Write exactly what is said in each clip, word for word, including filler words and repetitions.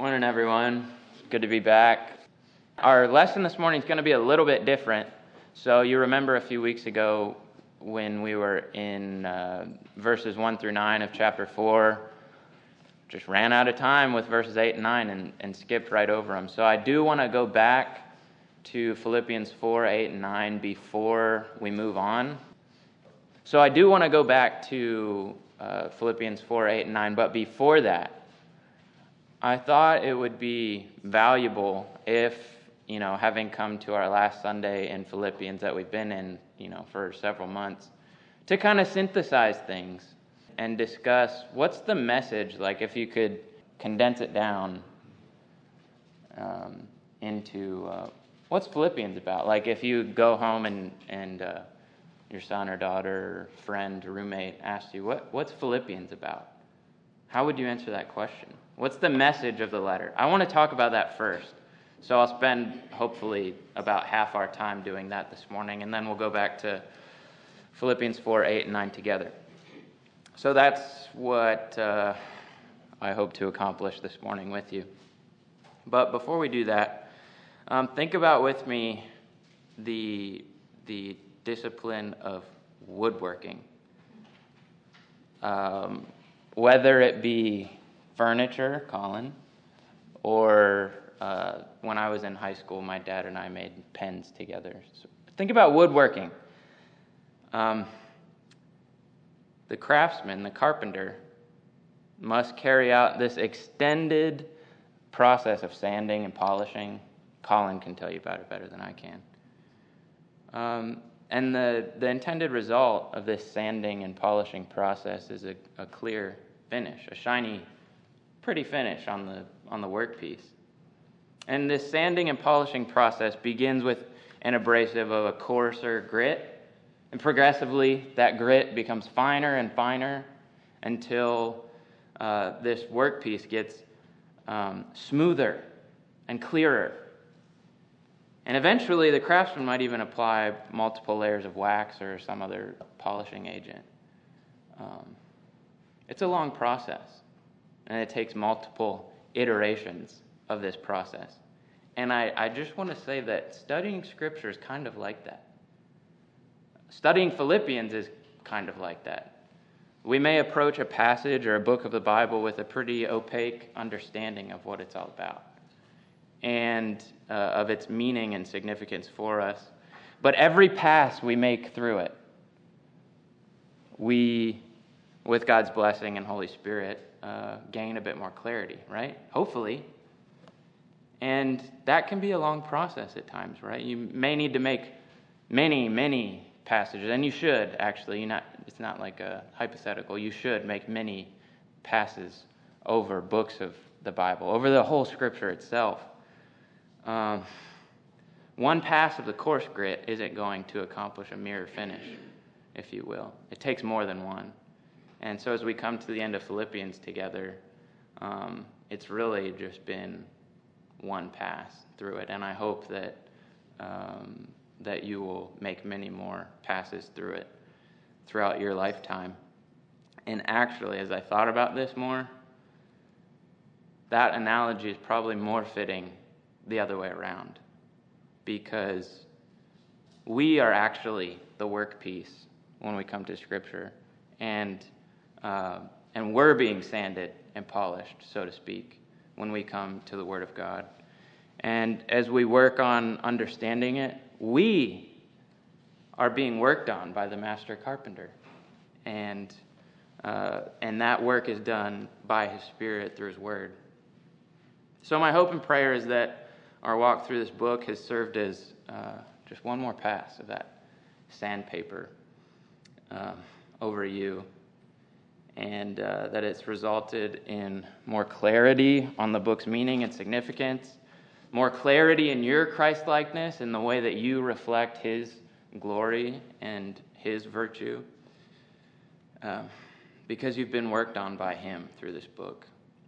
Morning, everyone. It's good to be back. Our lesson this morning is going to be a little bit different. So you remember a few weeks ago when we were in uh, verses one through nine of chapter four, just ran out of time with verses eight and nine and, and skipped right over them. So I do want to go back to Philippians four, eight, and nine before we move on. So I do want to go back to uh, Philippians four, eight, and nine, but before that, I thought it would be valuable if, you know, having come to our last Sunday in Philippians that we've been in, you know, for several months, to kind of synthesize things and discuss what's the message, like if you could condense it down um, into uh, what's Philippians about. Like if you go home and, and uh, your son or daughter or friend or roommate asks you, what what's Philippians about? How would you answer that question? What's the message of the letter? I want to talk about that first. So I'll spend, hopefully, about half our time doing that this morning, and then we'll go back to Philippians four, eight, and nine together. So that's what uh, I hope to accomplish this morning with you. But before we do that, um, think about with me the, the discipline of woodworking. Um, whether it be furniture, Colin, or uh, when I was in high school, my dad and I made pens together. So think about woodworking. Um, the craftsman, the carpenter, must carry out this extended process of sanding and polishing. Colin can tell you about it better than I can. Um, and the, the intended result of this sanding and polishing process is a, a clear finish, a shiny, pretty finish on the on the workpiece. And this sanding and polishing process begins with an abrasive of a coarser grit, and progressively that grit becomes finer and finer until uh, this workpiece gets um, smoother and clearer. And eventually the craftsman might even apply multiple layers of wax or some other polishing agent. Um, it's a long process. And it takes multiple iterations of this process. And I, I just want to say that studying Scripture is kind of like that. Studying Philippians is kind of like that. We may approach a passage or a book of the Bible with a pretty opaque understanding of what it's all about and uh, of its meaning and significance for us. But every pass we make through it, we, with God's blessing and Holy Spirit, Uh, gain a bit more clarity, right? Hopefully. And that can be a long process at times, right? You may need to make many, many passages, and you should actually. You're not, it's not like a hypothetical. You should make many passes over books of the Bible, over the whole Scripture itself. Um, one pass of the coarse grit isn't going to accomplish a mirror finish, if you will. It takes more than one. And so as we come to the end of Philippians together, um, it's really just been one pass through it. And I hope that um, that you will make many more passes through it throughout your lifetime. And actually, as I thought about this more, that analogy is probably more fitting the other way around. Because we are actually the workpiece when we come to Scripture. And Uh, and we're being sanded and polished, so to speak, when we come to the Word of God. And as we work on understanding it, we are being worked on by the master carpenter. And uh, and that work is done by His Spirit through His Word. So my hope and prayer is that our walk through this book has served as uh, just one more pass of that sandpaper um, over you. And uh, that it's resulted in more clarity on the book's meaning and significance, more clarity in your Christ-likeness in the way that you reflect His glory and His virtue, uh, because you've been worked on by Him through this book.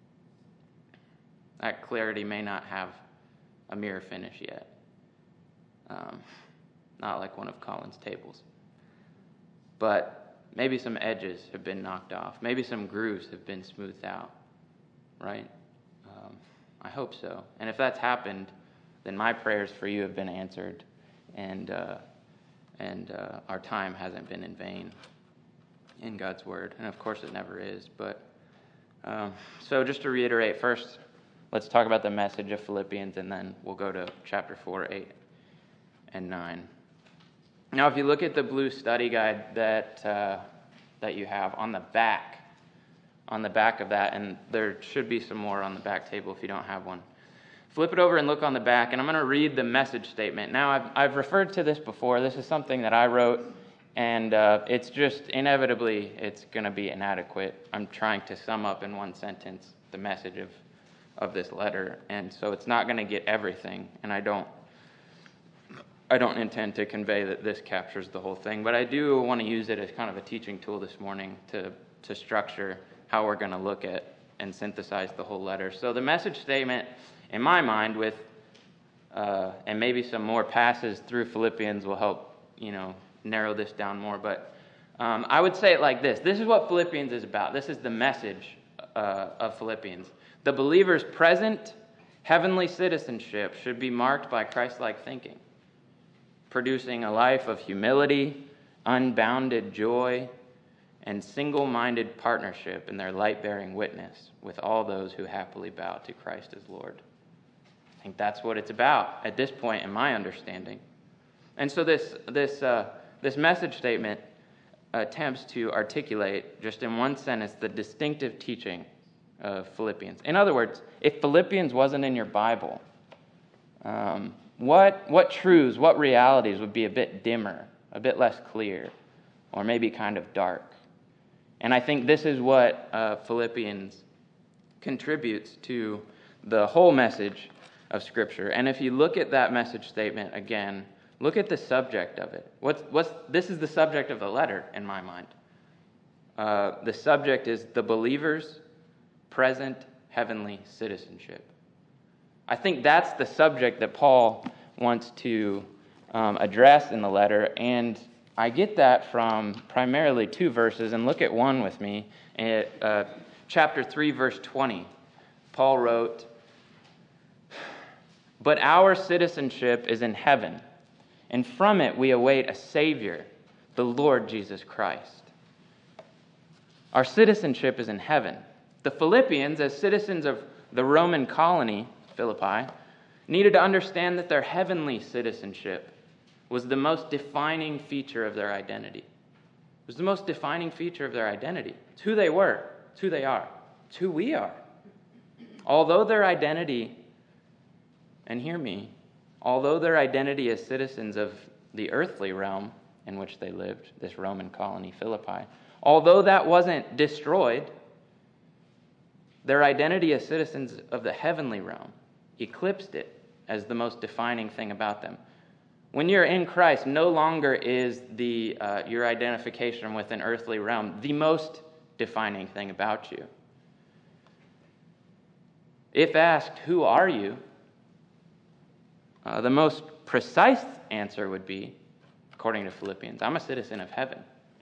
That clarity may not have a mirror finish yet, um, not like one of Colin's tables, but maybe some edges have been knocked off. Maybe some grooves have been smoothed out, right? Um, I hope so. And if that's happened, then my prayers for you have been answered, and uh, and uh, our time hasn't been in vain in God's Word. And of course it never is. But um, so just to reiterate, first, let's talk about the message of Philippians, and then we'll go to chapter four, eight, and nine. Now, if you look at the blue study guide that uh, that you have on the back, on the back of that, and there should be some more on the back table if you don't have one. Flip it over and look on the back, and I'm going to read the message statement. Now, I've, I've referred to this before. This is something that I wrote, and uh, it's just inevitably it's going to be inadequate. I'm trying to sum up in one sentence the message of, of this letter, and so it's not going to get everything, and I don't I don't intend to convey that this captures the whole thing, but I do want to use it as kind of a teaching tool this morning to, to structure how we're going to look at and synthesize the whole letter. So the message statement, in my mind, with uh, and maybe some more passes through Philippians will help, you know, narrow this down more. But um, I would say it like this. This is what Philippians is about. This is the message uh, of Philippians. The believer's present heavenly citizenship should be marked by Christ-like thinking, producing a life of humility, unbounded joy, and single-minded partnership in their light-bearing witness with all those who happily bow to Christ as Lord. I think that's what it's about at this point in my understanding. And so this this uh, this message statement attempts to articulate, just in one sentence, the distinctive teaching of Philippians. In other words, if Philippians wasn't in your Bible, um, what what truths, what realities would be a bit dimmer, a bit less clear, or maybe kind of dark? And I think this is what uh, Philippians contributes to the whole message of Scripture. And if you look at that message statement again, look at the subject of it. What's what's this is the subject of the letter in my mind. Uh, the subject is the believer's present heavenly citizenship. I think that's the subject that Paul wants to um, address in the letter, and I get that from primarily two verses, and look at one with me. At, uh, chapter three, verse twenty, Paul wrote, "But our citizenship is in heaven, and from it we await a Savior, the Lord Jesus Christ." Our citizenship is in heaven. The Philippians, as citizens of the Roman colony, Philippi, needed to understand that their heavenly citizenship was the most defining feature of their identity. It was the most defining feature of their identity. It's who they were. It's who they are. It's who we are. Although their identity, and hear me, although their identity as citizens of the earthly realm in which they lived, this Roman colony, Philippi, although that wasn't destroyed, their identity as citizens of the heavenly realm eclipsed it as the most defining thing about them. When you're in Christ, no longer is the uh, your identification with an earthly realm the most defining thing about you. If asked, who are you? Uh, the most precise answer would be, according to Philippians, I'm a citizen of heaven.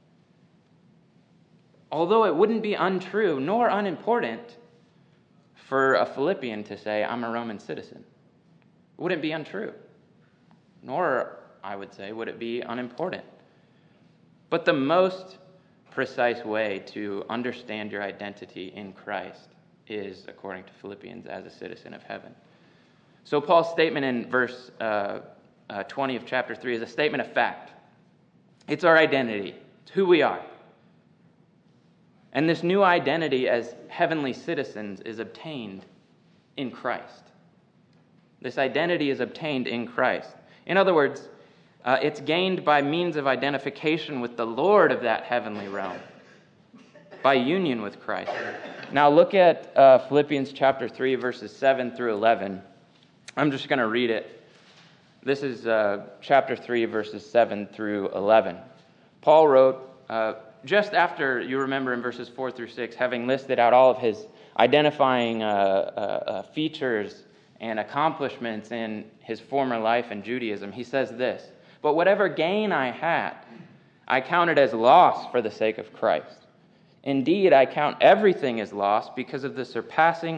Although it wouldn't be untrue nor unimportant for a Philippian to say, I'm a Roman citizen. It wouldn't be untrue. Nor, I would say, would it be unimportant. But the most precise way to understand your identity in Christ is, according to Philippians, as a citizen of heaven. So Paul's statement in verse uh, uh, twenty of chapter three is a statement of fact. It's our identity. It's who we are. And this new identity as heavenly citizens is obtained in Christ. This identity is obtained in Christ. In other words, uh, it's gained by means of identification with the Lord of that heavenly realm, by union with Christ. Now look at uh, Philippians chapter three, verses seven through eleven. I'm just going to read it. This is uh, chapter three, verses seven through eleven. Paul wrote, uh, just after, you remember in verses four through six, having listed out all of his identifying uh, uh, uh, features and accomplishments in his former life in Judaism, he says this, "But whatever gain I had, I counted as loss for the sake of Christ. Indeed, I count everything as loss because of the surpassing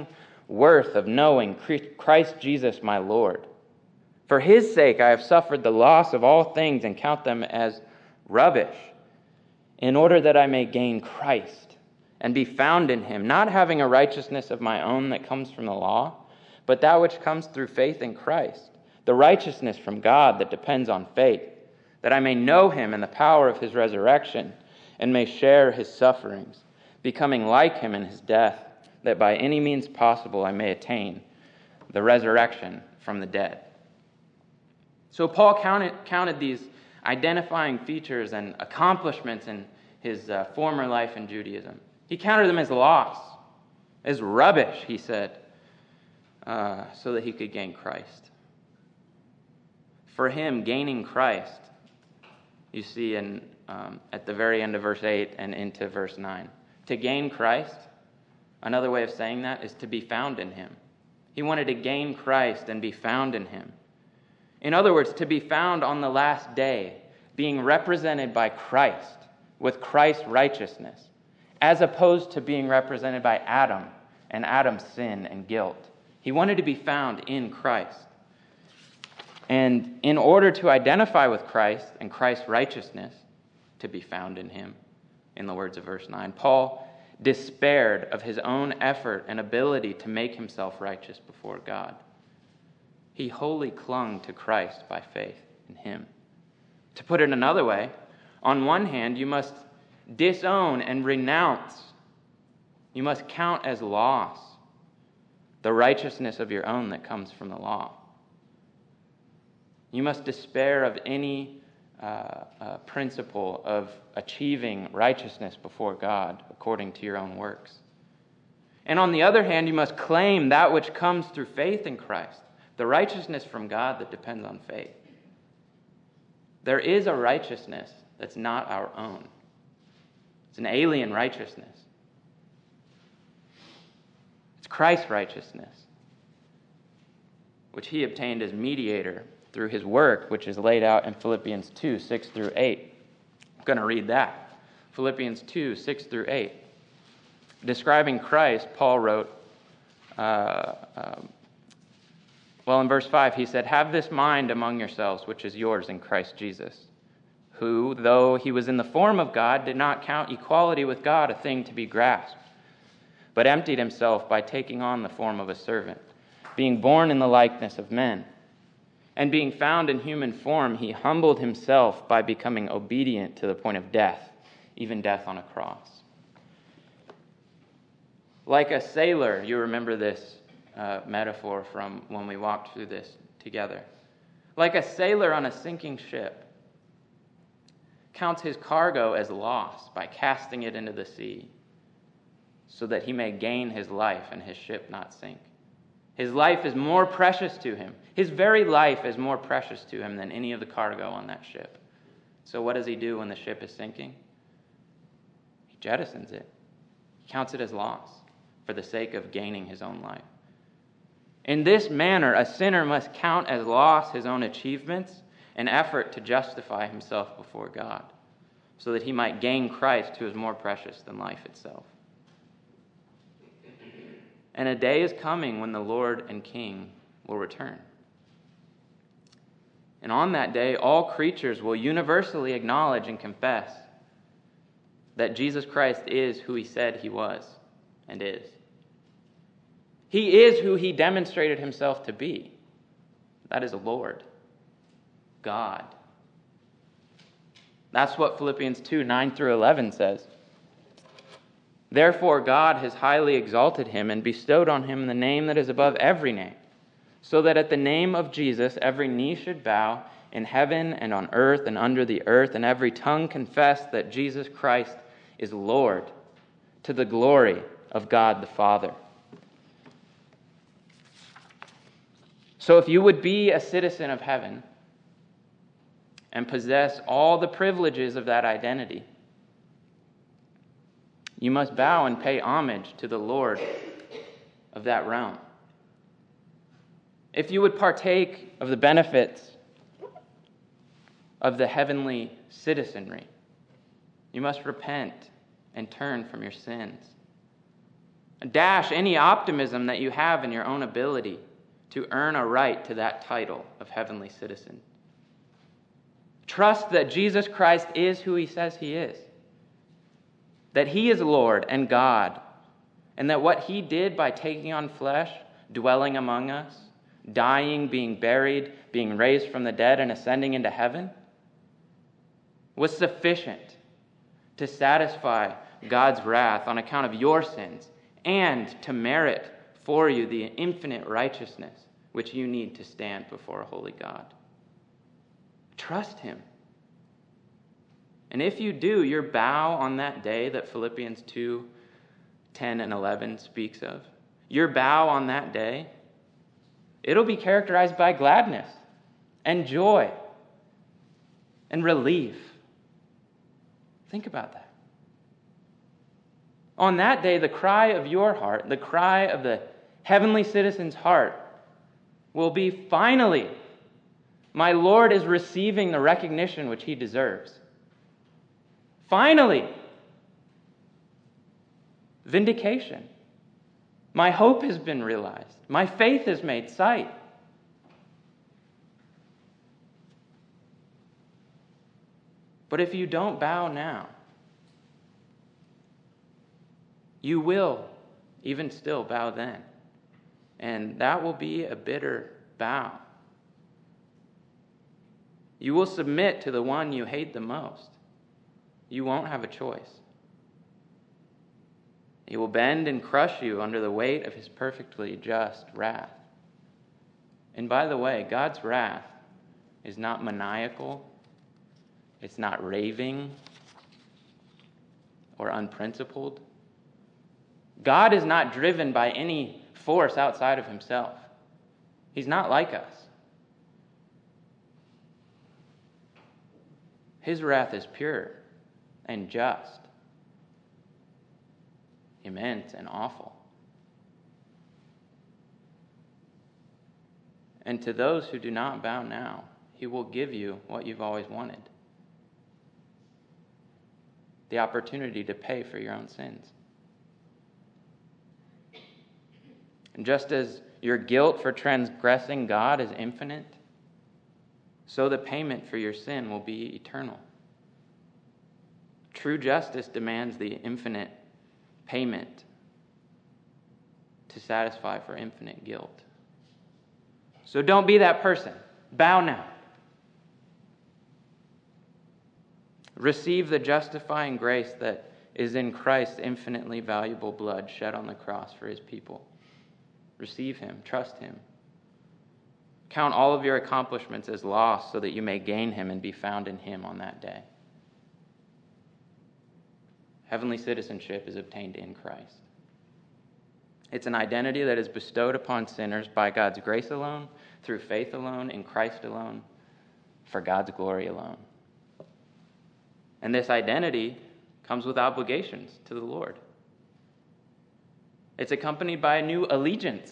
worth of knowing Christ Jesus my Lord. For his sake I have suffered the loss of all things and count them as rubbish, in order that I may gain Christ and be found in him, not having a righteousness of my own that comes from the law, but that which comes through faith in Christ, the righteousness from God that depends on faith, that I may know him and the power of his resurrection, and may share his sufferings, becoming like him in his death, that by any means possible I may attain the resurrection from the dead. So Paul counted, counted these identifying features and accomplishments in his uh, former life in Judaism. He counted them as loss, as rubbish, he said, uh, so that he could gain Christ. For him, gaining Christ, you see in um, at the very end of verse eight and into verse nine. To gain Christ, another way of saying that is to be found in him. He wanted to gain Christ and be found in him. In other words, to be found on the last day, being represented by Christ, with Christ's righteousness, as opposed to being represented by Adam and Adam's sin and guilt. He wanted to be found in Christ. And in order to identify with Christ and Christ's righteousness, to be found in him, in the words of verse nine, Paul despaired of his own effort and ability to make himself righteous before God. He wholly clung to Christ by faith in him. To put it another way, on one hand, you must disown and renounce, you must count as loss the righteousness of your own that comes from the law. You must despair of any uh, uh, principle of achieving righteousness before God according to your own works. And on the other hand, you must claim that which comes through faith in Christ, the righteousness from God that depends on faith. There is a righteousness that's not our own. It's an alien righteousness. It's Christ's righteousness, which he obtained as mediator through his work, which is laid out in Philippians two, six through eight. I'm going to read that. Philippians two, six through eight. Describing Christ, Paul wrote, uh, um, well, in verse five, he said, "Have this mind among yourselves, which is yours in Christ Jesus, who, though he was in the form of God, did not count equality with God a thing to be grasped, but emptied himself by taking on the form of a servant, being born in the likeness of men. And being found in human form, he humbled himself by becoming obedient to the point of death, even death on a cross." Like a sailor, you remember this uh, metaphor from when we walked through this together. Like a sailor on a sinking ship counts his cargo as loss by casting it into the sea, so that he may gain his life and his ship not sink. His life is more precious to him. His very life is more precious to him than any of the cargo on that ship. So what does he do when the ship is sinking? He jettisons it. He counts it as loss for the sake of gaining his own life. In this manner, a sinner must count as loss his own achievements and effort to justify himself before God, so that he might gain Christ, who is more precious than life itself. And a day is coming when the Lord and King will return. And on that day, all creatures will universally acknowledge and confess that Jesus Christ is who he said he was and is. He is who he demonstrated himself to be. That is Lord, God. That's what Philippians two, nine through eleven says. "Therefore God has highly exalted him and bestowed on him the name that is above every name, so that at the name of Jesus every knee should bow in heaven and on earth and under the earth, and every tongue confess that Jesus Christ is Lord, to the glory of God the Father." So if you would be a citizen of heaven and possess all the privileges of that identity, you must bow and pay homage to the Lord of that realm. If you would partake of the benefits of the heavenly citizenry, you must repent and turn from your sins Dash any optimism that you have in your own ability to earn a right to that title of heavenly citizen. Trust that Jesus Christ is who he says he is, that he is Lord and God, and that what he did by taking on flesh, dwelling among us, dying, being buried, being raised from the dead, and ascending into heaven was sufficient to satisfy God's wrath on account of your sins and to merit for you the infinite righteousness which you need to stand before a holy God. Trust him. And if you do, your bow on that day that Philippians two, ten and eleven speaks of, your bow on that day, it'll be characterized by gladness and joy and relief. Think about that. On that day, the cry of your heart, the cry of the heavenly citizen's heart, will be, finally, my Lord is receiving the recognition which he deserves. Finally, vindication. My hope has been realized. My faith is made sight. But if you don't bow now, you will even still bow then. And that will be a bitter bow. You will submit to the one you hate the most. You won't have a choice. He will bend and crush you under the weight of his perfectly just wrath. And by the way, God's wrath is not maniacal. It's not raving or unprincipled. God is not driven by any force outside of himself. He's not like us. His wrath is pure and just, immense and awful. And to those who do not bow now, he will give you what you've always wanted: the opportunity to pay for your own sins. And just as your guilt for transgressing God is infinite, so the payment for your sin will be eternal. True justice demands the infinite payment to satisfy for infinite guilt. So don't be that person. Bow now. Receive the justifying grace that is in Christ's infinitely valuable blood shed on the cross for his people. Receive him. Trust him. Count all of your accomplishments as loss so that you may gain him and be found in him on that day. Heavenly citizenship is obtained in Christ. It's an identity that is bestowed upon sinners by God's grace alone, through faith alone, in Christ alone, for God's glory alone. And this identity comes with obligations to the Lord. It's accompanied by a new allegiance,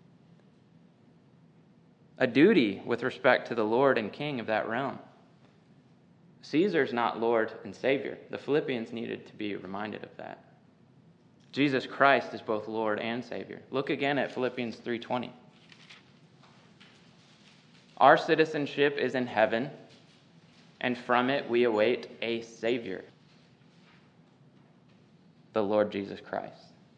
a duty with respect to the Lord and King of that realm. Caesar's not Lord and Savior. The Philippians needed to be reminded of that. Jesus Christ is both Lord and Savior. Look again at Philippians three twenty. Our citizenship is in heaven, and from it we await a Savior, the Lord Jesus Christ.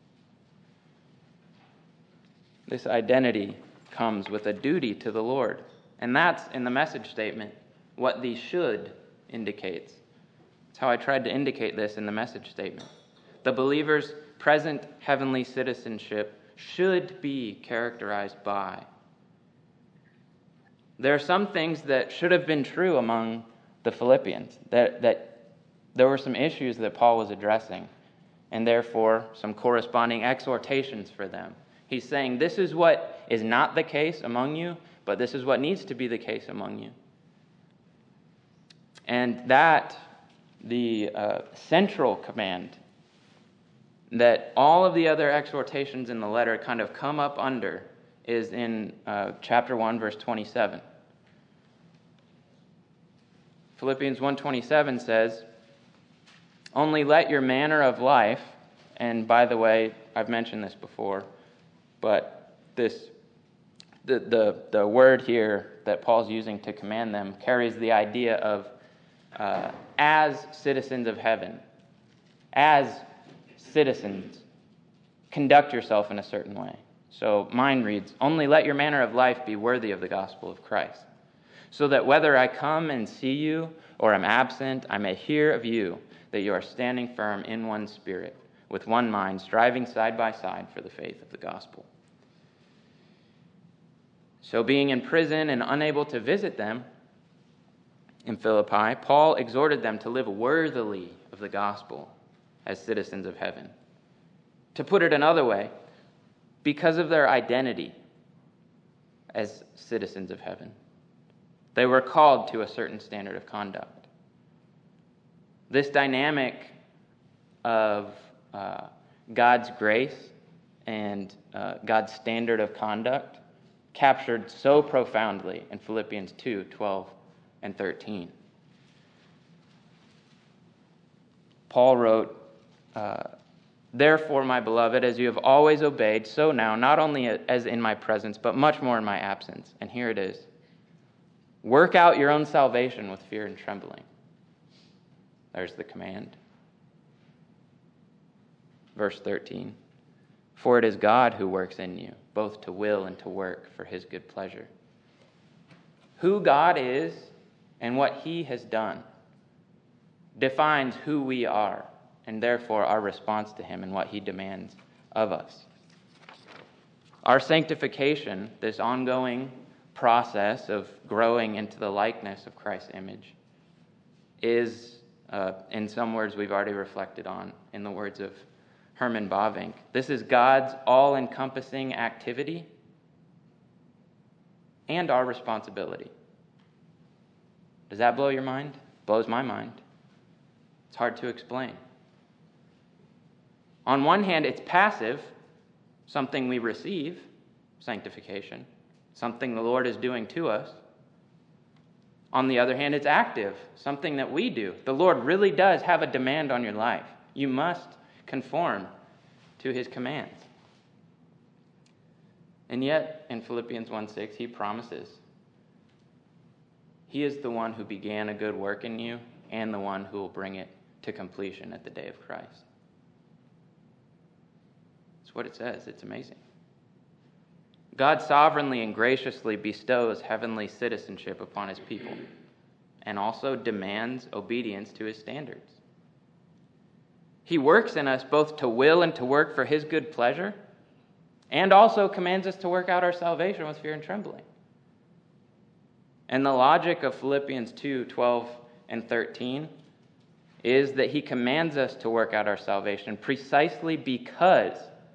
This identity comes with a duty to the Lord. And that's, in the message statement, what the should indicates. That's how I tried to indicate this in the message statement. The believer's present heavenly citizenship should be characterized by. There are some things that should have been true among the Philippians, that, that there were some issues that Paul was addressing, and therefore some corresponding exhortations for them. He's saying, this is what is not the case among you, but this is what needs to be the case among you. And that, the uh, central command that all of the other exhortations in the letter kind of come up under, is in uh, chapter one, verse twenty-seven. Philippians one twenty-seven says, "Only let your manner of life And by the way, I've mentioned this before, but this the the, the word here that Paul's using to command them carries the idea of uh, as citizens of heaven, as citizens, conduct yourself in a certain way. So mine reads, "Only let your manner of life be worthy of the gospel of Christ, so that whether I come and see you or am absent, I may hear of you that you are standing firm in one spirit, with one mind, striving side by side for the faith of the gospel." So being in prison and unable to visit them in Philippi, Paul exhorted them to live worthily of the gospel as citizens of heaven. To put it another way, because of their identity as citizens of heaven, they were called to a certain standard of conduct. This dynamic of uh, God's grace and uh, God's standard of conduct captured so profoundly in Philippians two, twelve and thirteen. Paul wrote, uh, "Therefore, my beloved, as you have always obeyed, so now, not only as in my presence, but much more in my absence." And here it is. "Work out your own salvation with fear and trembling." There's the command. Verse thirteen. "For it is God who works in you, both to will and to work for his good pleasure." Who God is and what he has done defines who we are, and therefore our response to him and what he demands of us. Our sanctification, this ongoing process of growing into the likeness of Christ's image, is, uh, in some words we've already reflected on, in the words of Herman Bavinck, this is God's all-encompassing activity and our responsibility. Does that blow your mind? Blows my mind. It's hard to explain. On one hand, it's passive, something we receive, sanctification, something the Lord is doing to us. On the other hand, it's active, something that we do. The Lord really does have a demand on your life. You must conform to his commands. And yet, in Philippians one six, he promises he is the one who began a good work in you and the one who will bring it to completion at the day of Christ. That's what it says. It's amazing. God sovereignly and graciously bestows heavenly citizenship upon his people and also demands obedience to his standards. He works in us both to will and to work for his good pleasure, and also commands us to work out our salvation with fear and trembling. And the logic of Philippians two, twelve and thirteen is that he commands us to work out our salvation precisely because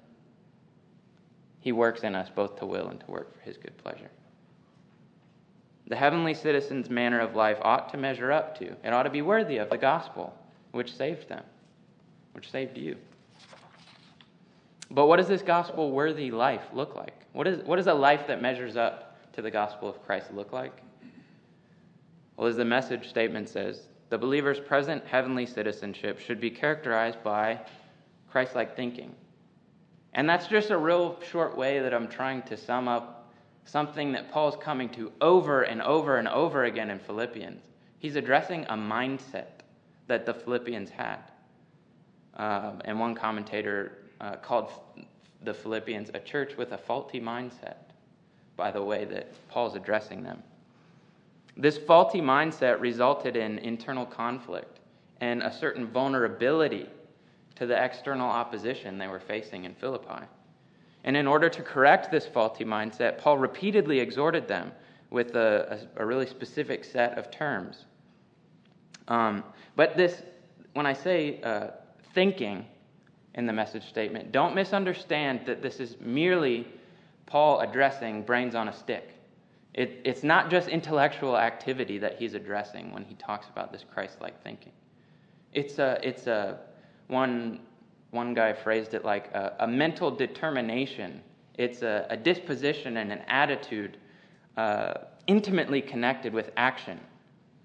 he works in us both to will and to work for his good pleasure. The heavenly citizen's manner of life ought to measure up to, it ought to be worthy of the gospel, which saved them, which saved you. But what does this gospel-worthy life look like? What is, what does a life that measures up to the gospel of Christ look like? Well, as the message statement says, the believer's present heavenly citizenship should be characterized by Christ-like thinking. And that's just a real short way that I'm trying to sum up something that Paul's coming to over and over and over again in Philippians. He's addressing a mindset that the Philippians had. Um, and one commentator uh, called the Philippians a church with a faulty mindset, by the way that Paul's addressing them. This faulty mindset resulted in internal conflict and a certain vulnerability to the external opposition they were facing in Philippi. And in order to correct this faulty mindset, Paul repeatedly exhorted them with a, a, a really specific set of terms. Um, but this, when I say uh, thinking in the message statement, don't misunderstand that this is merely Paul addressing brains on a stick. It, it's not just intellectual activity that he's addressing when he talks about this Christ-like thinking. It's a, it's a one, one guy phrased it like a, a mental determination. It's a, a disposition and an attitude uh, intimately connected with action.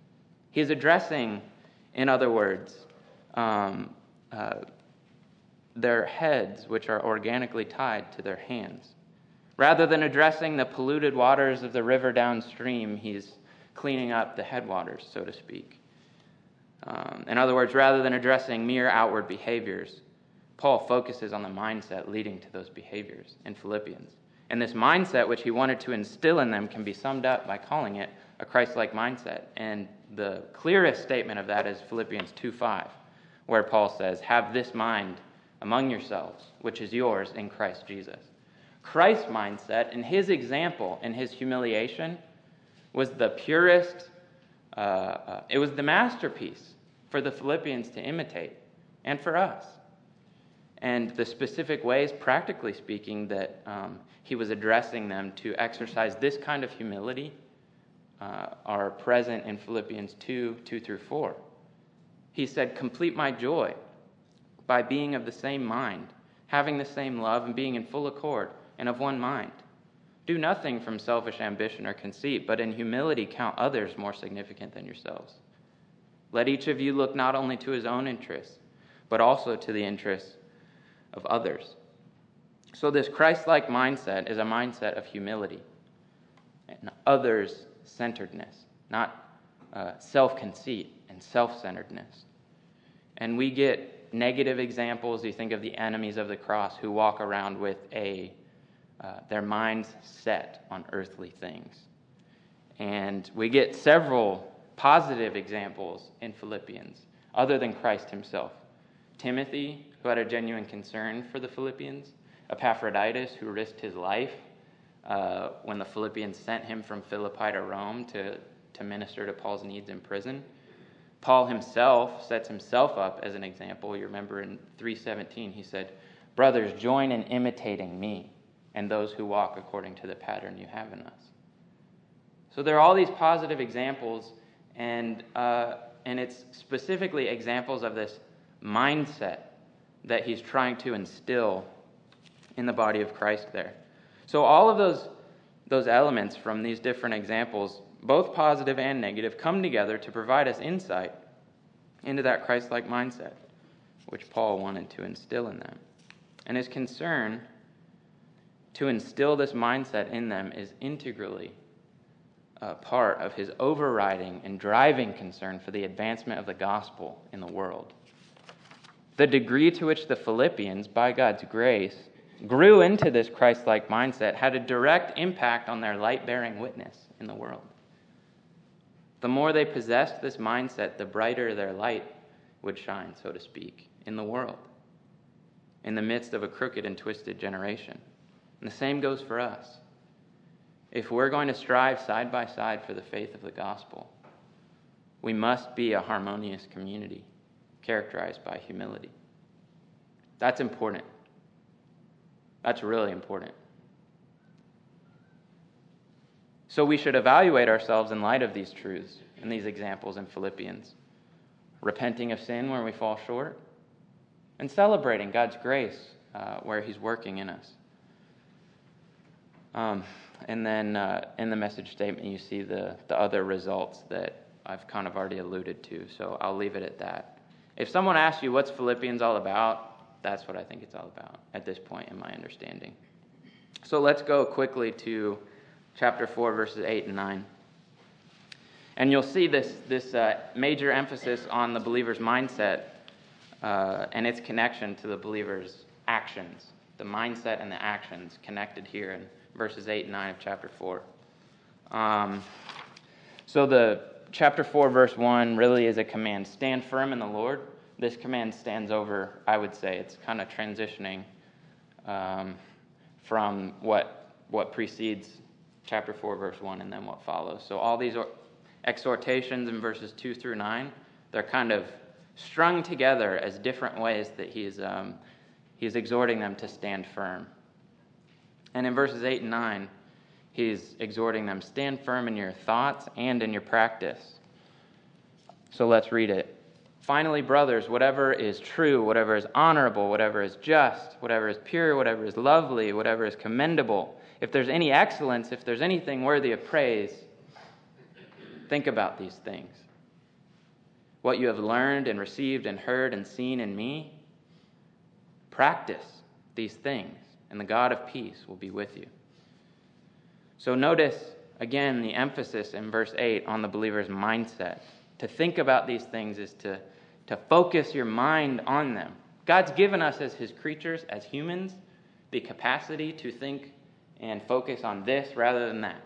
He's addressing, in other words, um, uh, their heads, which are organically tied to their hands. Rather than addressing the polluted waters of the river downstream, he's cleaning up the headwaters, so to speak. Um, in other words, rather than addressing mere outward behaviors, Paul focuses on the mindset leading to those behaviors in Philippians. And this mindset, which he wanted to instill in them, can be summed up by calling it a Christ-like mindset. And the clearest statement of that is Philippians two five, where Paul says, "Have this mind among yourselves, which is yours in Christ Jesus." Christ's mindset and his example and his humiliation was the purest, uh, uh, it was the masterpiece for the Philippians to imitate and for us. And the specific ways, practically speaking, that um, he was addressing them to exercise this kind of humility uh, are present in Philippians two, two through four. He said, "Complete my joy by being of the same mind, having the same love, and being in full accord, and of one mind. Do nothing from selfish ambition or conceit, but in humility count others more significant than yourselves. Let each of you look not only to his own interests, but also to the interests of others." So this Christ-like mindset is a mindset of humility and others-centeredness, not uh, self-conceit and self-centeredness. And we get negative examples. You think of the enemies of the cross who walk around with a uh, their minds set on earthly things. And we get several positive examples in Philippians other than Christ himself. Timothy, who had a genuine concern for the Philippians. Epaphroditus, who risked his life uh, when the Philippians sent him from Philippi to Rome to, to minister to Paul's needs in prison. Paul himself sets himself up as an example. You remember in three seventeen, he said, "Brothers, join in imitating me and those who walk according to the pattern you have in us." So there are all these positive examples, and uh, and it's specifically examples of this mindset that he's trying to instill in the body of Christ there. So all of those those elements from these different examples, both positive and negative, come together to provide us insight into that Christ-like mindset, which Paul wanted to instill in them. And his concern to instill this mindset in them is integrally a part of his overriding and driving concern for the advancement of the gospel in the world. The degree to which the Philippians, by God's grace, grew into this Christ-like mindset had a direct impact on their light-bearing witness in the world. The more they possessed this mindset, the brighter their light would shine, so to speak, in the world, in the midst of a crooked and twisted generation. And the same goes for us. If we're going to strive side by side for the faith of the gospel, we must be a harmonious community characterized by humility. That's important. That's really important. So we should evaluate ourselves in light of these truths and these examples in Philippians, repenting of sin where we fall short, and celebrating God's grace uh, where he's working in us. Um, and then uh, in the message statement, you see the, the other results that I've kind of already alluded to, so I'll leave it at that. If someone asks you what's Philippians all about, that's what I think it's all about at this point in my understanding. So let's go quickly to chapter four, verses eight and nine. And you'll see this, this uh, major emphasis on the believer's mindset uh, and its connection to the believer's actions. The mindset and the actions connected here in verses eight and nine of chapter four. Um, so the chapter four, verse one really is a command. Stand firm in the Lord. This command stands over, I would say, it's kind of transitioning um, from what what precedes chapter four, verse one, and then what follows. So all these exhortations in verses two through nine, they're kind of strung together as different ways that he's um, he's exhorting them to stand firm. And in verses eight and nine, he's exhorting them, stand firm in your thoughts and in your practice. So let's read it. Finally, brothers, whatever is true, whatever is honorable, whatever is just, whatever is pure, whatever is lovely, whatever is commendable, if there's any excellence, if there's anything worthy of praise, think about these things. What you have learned and received and heard and seen in me, Practice these things, and the God of peace will be with you. So notice, again, the emphasis in verse eight on the believer's mindset. To think about these things is to, to focus your mind on them. God's given us as his creatures, as humans, the capacity to think and focus on this rather than that.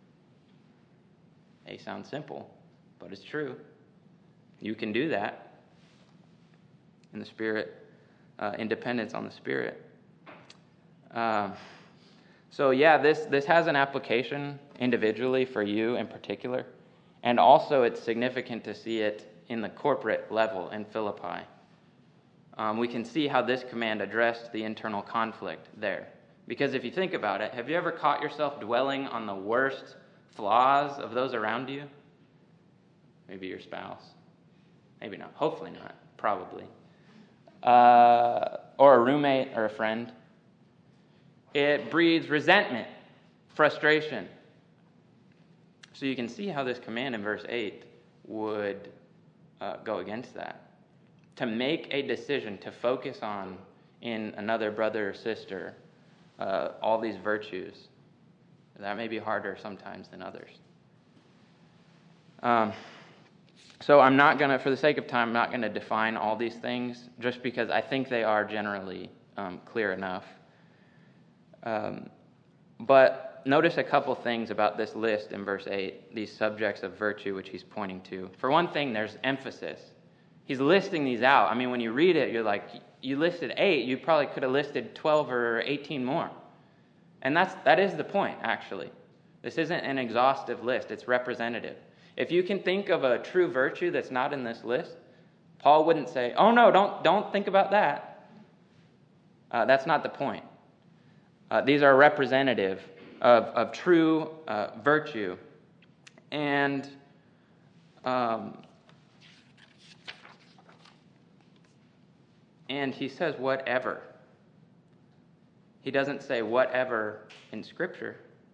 It sounds simple, but it's true. You can do that in the Spirit, uh, independence on the Spirit. Um, so yeah, this, this has an application individually for you in particular, and also it's significant to see it in the corporate level in Philippi. Um, we can see how this command addressed the internal conflict there. Because if you think about it, have you ever caught yourself dwelling on the worst flaws of those around you? Maybe your spouse. Maybe not. Hopefully not. Probably. Uh, or a roommate or a friend. It breeds resentment, frustration. So you can see how this command in verse eight would uh, go against that. To make a decision to focus on in another brother or sister uh, all these virtues. That may be harder sometimes than others. Um, so I'm not going to, for the sake of time, I'm not going to define all these things just because I think they are generally um, clear enough. Um, but notice a couple things about this list in verse eight, these subjects of virtue which he's pointing to. For one thing, there's emphasis. He's listing these out. I mean, when you read it, you're like, you listed eight, you probably could have listed twelve or eighteen more. And that's that is the point, actually. This isn't an exhaustive list. It's representative. If you can think of a true virtue that's not in this list, Paul wouldn't say, oh, no, don't, don't think about that. Uh, that's not the point. Uh, these are representative of, of true uh, virtue. And um, and he says whatever. He doesn't say whatever in Scripture.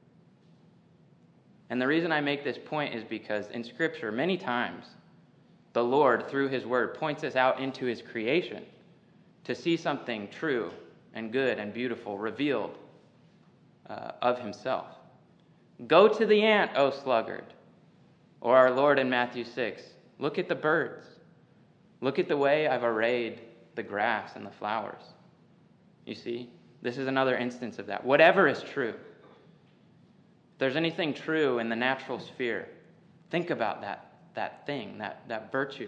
And the reason I make this point is because in Scripture, many times, the Lord, through his word, points us out into his creation to see something true and good and beautiful revealed uh, of himself. Go to the ant, O sluggard. Or our Lord in Matthew six, look at the birds. Look at the way I've arrayed the grass and the flowers. You see? This is another instance of that. Whatever is true. If there's anything true in the natural sphere, think about that, that thing, that, that virtue.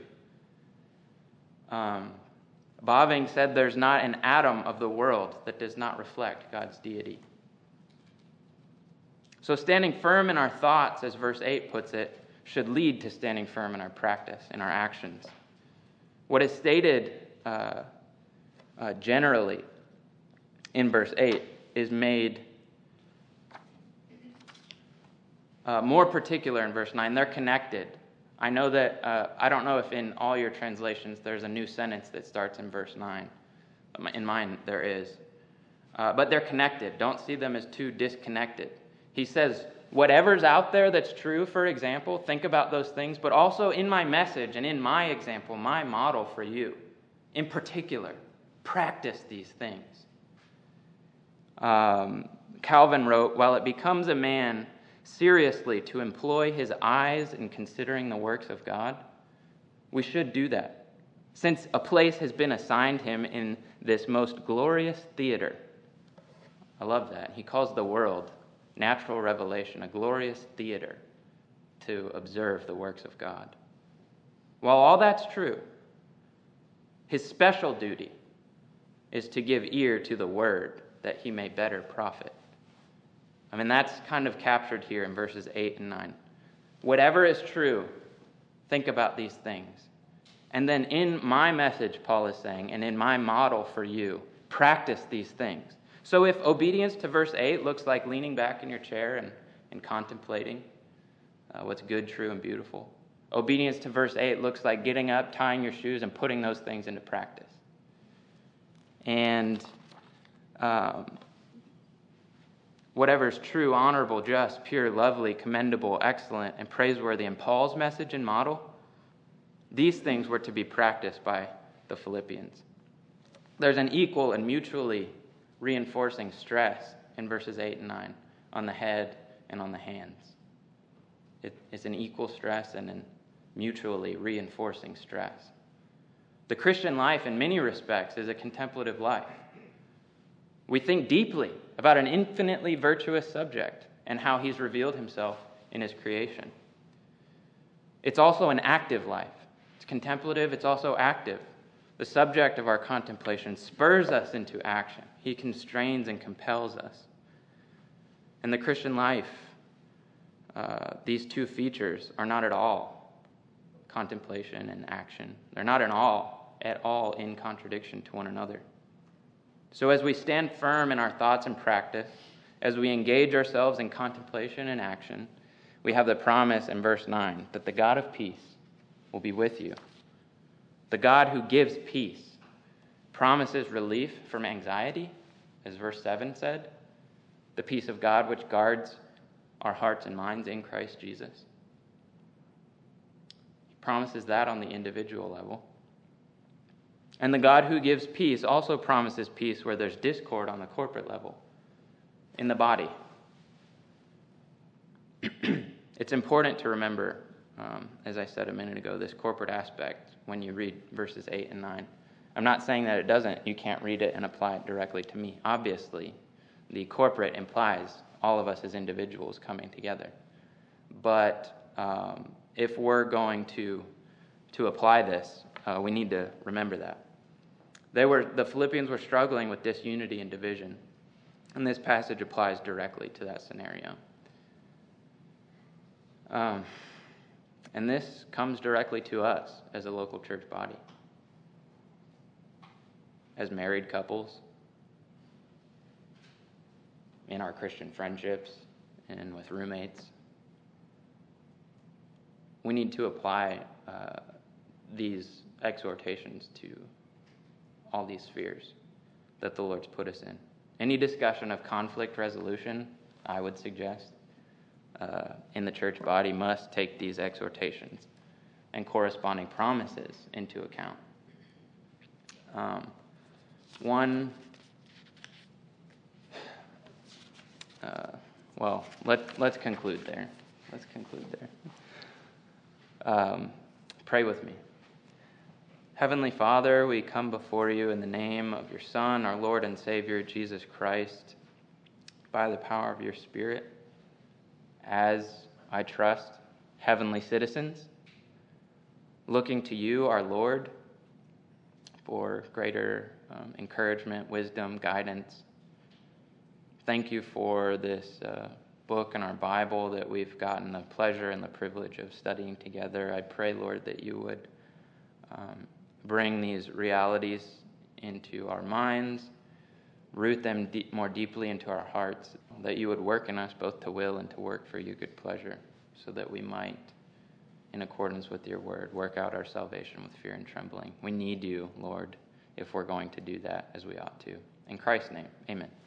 Um, Bavinck said there's not an atom of the world that does not reflect God's deity. So standing firm in our thoughts, as verse eight puts it, should lead to standing firm in our practice, in our actions. What is stated uh, uh, generally in verse eight is made uh, more particular in verse nine. They're connected. I know that, uh, I don't know if in all your translations there's a new sentence that starts in verse nine. In mine there is. Uh, but they're connected. Don't see them as two disconnected. He says, whatever's out there that's true, for example, think about those things, but also in my message and in my example, my model for you, in particular, practice these things. Um, Calvin wrote, while it becomes a man seriously to employ his eyes in considering the works of God, we should do that, since a place has been assigned him in this most glorious theater. I love that. He calls the world natural revelation, a glorious theater to observe the works of God. While all that's true, his special duty is to give ear to the word that he may better profit. I mean, that's kind of captured here in verses eight and nine. Whatever is true, think about these things. And then in my message, Paul is saying, and in my model for you, practice these things. So if obedience to verse eight looks like leaning back in your chair and, and contemplating uh, what's good, true, and beautiful, obedience to verse eight looks like getting up, tying your shoes, and putting those things into practice. And um, whatever is true, honorable, just, pure, lovely, commendable, excellent, and praiseworthy in Paul's message and model, these things were to be practiced by the Philippians. There's an equal and mutually reinforcing stress in verses eight and nine on the head and on the hands. It, it's an equal stress and a mutually reinforcing stress. The Christian life, in many respects, is a contemplative life. We think deeply about an infinitely virtuous subject and how he's revealed himself in his creation. It's also an active life. It's contemplative, it's also active. The subject of our contemplation spurs us into action. He constrains and compels us. In the Christian life, uh, these two features are not at all contemplation and action. They're not at all, at all in contradiction to one another. So as we stand firm in our thoughts and practice, as we engage ourselves in contemplation and action, we have the promise in verse nine that the God of peace will be with you. The God who gives peace promises relief from anxiety, as verse seven said, the peace of God which guards our hearts and minds in Christ Jesus. He promises that on the individual level. And the God who gives peace also promises peace where there's discord on the corporate level, in the body. It's important to remember, um, as I said a minute ago, this corporate aspect when you read verses eight and nine. I'm not saying that it doesn't. You can't read it and apply it directly to me. Obviously, the corporate implies all of us as individuals coming together. But um, if we're going to, to apply this, uh, we need to remember that. They were, the Philippians were struggling with disunity and division, and this passage applies directly to that scenario. Um, and this comes directly to us as a local church body, as married couples, in our Christian friendships, and with roommates. We need to apply uh, these exhortations to all these spheres that the Lord's put us in. Any discussion of conflict resolution, I would suggest, uh, in the church body must take these exhortations and corresponding promises into account. Um, one, uh, well, let, let's conclude there. Let's conclude there. Um, pray with me. Heavenly Father, we come before you in the name of your Son, our Lord and Savior, Jesus Christ, by the power of your Spirit, as, I trust, heavenly citizens, looking to you, our Lord, for greater um, encouragement, wisdom, guidance. Thank you for this uh, book and our Bible that we've gotten the pleasure and the privilege of studying together. I pray, Lord, that you would um, bring these realities into our minds, root them deep, more deeply into our hearts, that you would work in us both to will and to work for your good pleasure, so that we might, in accordance with your word, work out our salvation with fear and trembling. We need you, Lord, if we're going to do that as we ought to. In Christ's name, amen.